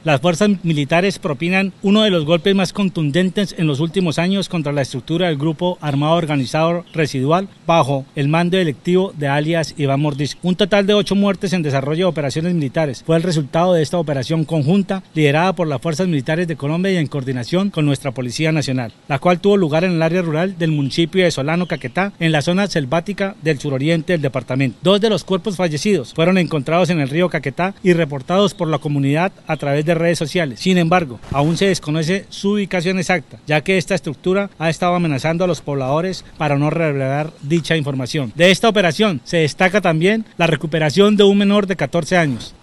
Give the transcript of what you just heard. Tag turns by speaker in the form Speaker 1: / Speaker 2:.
Speaker 1: Las fuerzas militares propinan uno de los golpes más contundentes en los últimos años contra la estructura del grupo armado organizado residual bajo el mando electivo de alias Iván Mordisco. Un total de 8 muertes en desarrollo de operaciones militares fue el resultado de esta operación conjunta liderada por las fuerzas militares de Colombia y en coordinación con nuestra Policía Nacional, la cual tuvo lugar en el área rural del municipio de Solano, Caquetá, en la zona selvática del suroriente del departamento. 2 de los cuerpos fallecidos fueron encontrados en el río Caquetá y reportados por la comunidad a través de redes sociales. Sin embargo, aún se desconoce su ubicación exacta, ya que esta estructura ha estado amenazando a los pobladores para no revelar dicha información. De esta operación se destaca también la recuperación de un menor de 14 años.